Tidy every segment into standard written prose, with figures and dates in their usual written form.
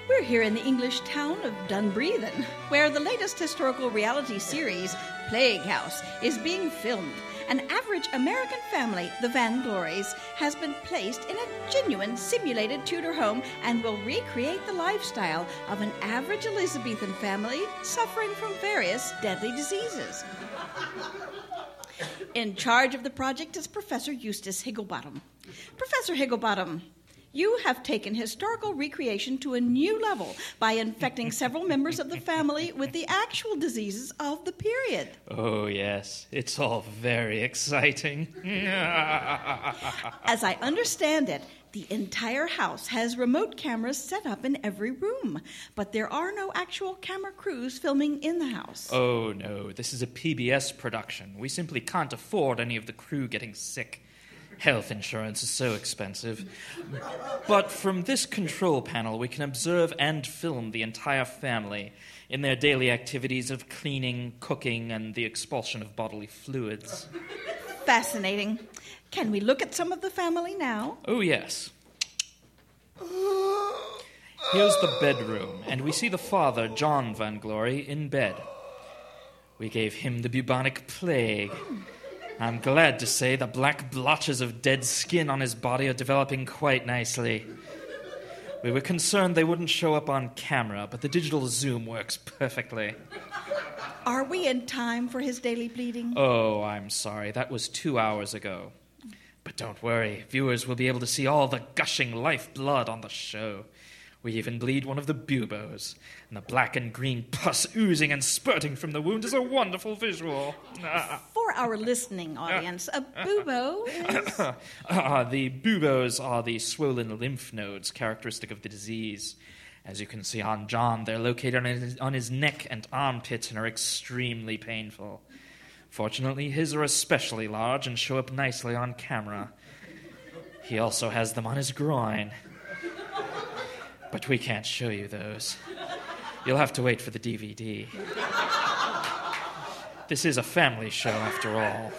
We're here in the English town of Dunbreathen, where the latest historical reality series, Plague House, is being filmed. An average American family, the Van Glorys, has been placed in a genuine simulated Tudor home and will recreate the lifestyle of an average Elizabethan family suffering from various deadly diseases. In charge of the project is Professor Eustace Higglebottom. Professor Higglebottom, you have taken historical recreation to a new level by infecting several members of the family with the actual diseases of the period. Oh, yes. It's all very exciting. As I understand it, the entire house has remote cameras set up in every room, but there are no actual camera crews filming in the house. Oh, no. This is a PBS production. We simply can't afford any of the crew getting sick. Health insurance is so expensive. But from this control panel, we can observe and film the entire family in their daily activities of cleaning, cooking, and the expulsion of bodily fluids. Fascinating. Can we look at some of the family now? Oh, yes. Here's the bedroom, and we see the father, John Van Glory, in bed. We gave him the bubonic plague. I'm glad to say the black blotches of dead skin on his body are developing quite nicely. We were concerned they wouldn't show up on camera, but the digital zoom works perfectly. Are we in time for his daily bleeding? Oh, I'm sorry. That was 2 hours ago. But don't worry. Viewers will be able to see all the gushing lifeblood on the show. We even bleed one of the buboes, and the black and green pus oozing and spurting from the wound is a wonderful visual. For our listening audience, a bubo is... The buboes are the swollen lymph nodes characteristic of the disease. As you can see on John, they're located on his neck and armpit and are extremely painful. Fortunately, his are especially large and show up nicely on camera. He also has them on his groin. But we can't show you those. You'll have to wait for the DVD. This is a family show, after all.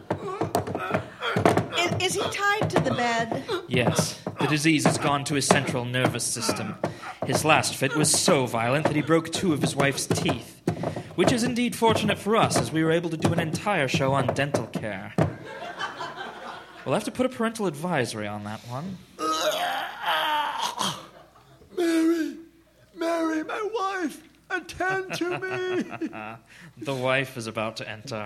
Is he tied to the bed? Yes. The disease has gone to his central nervous system. His last fit was so violent that he broke 2 of his wife's teeth, which is indeed fortunate for us, as we were able to do an entire show on dental care. We'll have to put a parental advisory on that one. Mary, my wife, attend to me. The wife is about to enter.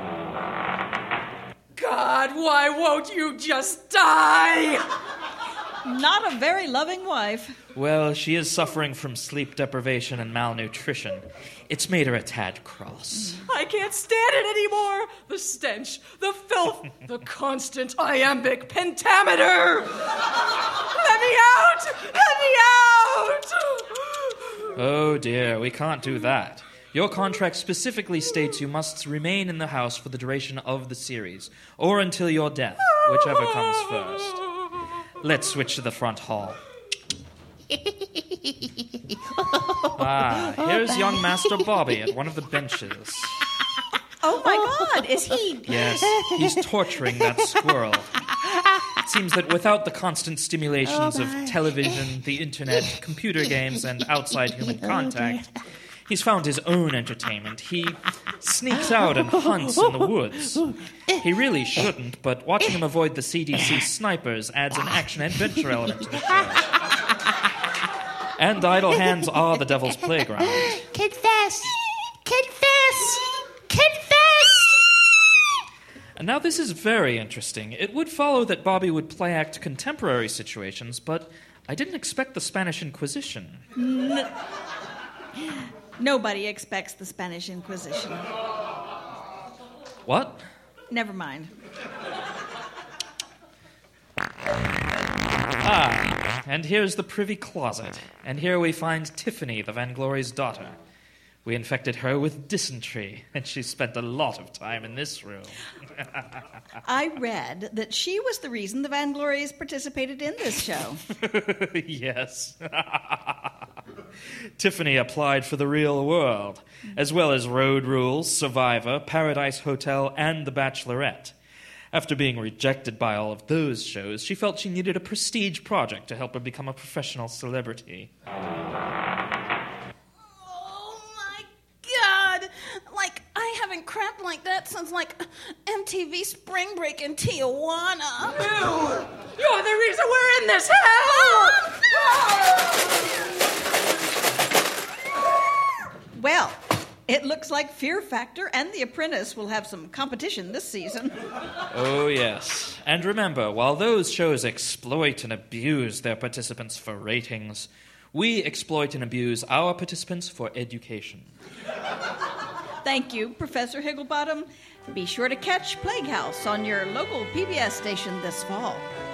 God, why won't you just die? Not a very loving wife. Well, she is suffering from sleep deprivation and malnutrition. It's made her a tad cross. I can't stand it anymore. The stench, the filth, the constant iambic pentameter. Let me out! Let me out! Oh dear, we can't do that. Your contract specifically states you must remain in the house for the duration of the series, or until your death, whichever comes first. Let's switch to the front hall. Here's young Master Bobby at one of the benches. Oh my God, is he... Yes, he's torturing that squirrel. It seems that without the constant stimulations of television, the internet, computer games, and outside human contact, he's found his own entertainment. He sneaks out and hunts in the woods. He really shouldn't, but watching him avoid the CDC snipers adds an action-adventure element to the show. And idle hands are the devil's playground. Confess! Confess! Confess! And now this is very interesting. It would follow that Bobby would play act contemporary situations, but I didn't expect the Spanish Inquisition. Nobody expects the Spanish Inquisition. What? Never mind. And here's the privy closet. And here we find Tiffany, the Van Glory's daughter. We infected her with dysentery, and she spent a lot of time in this room. I read that she was the reason the Van Glorys participated in this show. Yes. Tiffany applied for the real world, as well as Road Rules, Survivor, Paradise Hotel, and The Bachelorette. After being rejected by all of those shows, she felt she needed a prestige project to help her become a professional celebrity. Oh my God! Like, I haven't crapped like that since, like, MTV Spring Break in Tijuana. You're the reason we're in this hell! Well, it looks like Fear Factor and The Apprentice will have some competition this season. Oh, yes. And remember, while those shows exploit and abuse their participants for ratings, we exploit and abuse our participants for education. Thank you, Professor Higglebottom. Be sure to catch Plague House on your local PBS station this fall.